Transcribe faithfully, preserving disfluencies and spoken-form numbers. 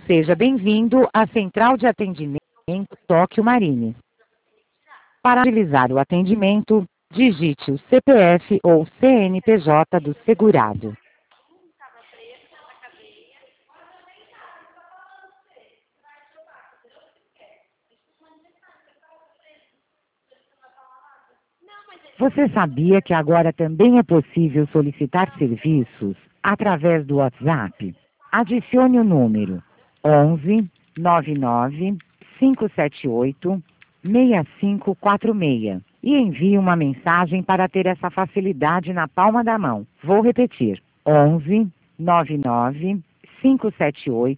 Seja bem-vindo à Central de Atendimento Tóquio Marine. Para agilizar o atendimento, digite o C P F ou C N P J do segurado. Você sabia que agora também é possível solicitar serviços através do WhatsApp? Adicione o número onze nove nove cinco sete oito seis cinco quatro seis e envie uma mensagem para ter essa facilidade na palma da mão. Vou repetir: onze nove nove cinco sete oito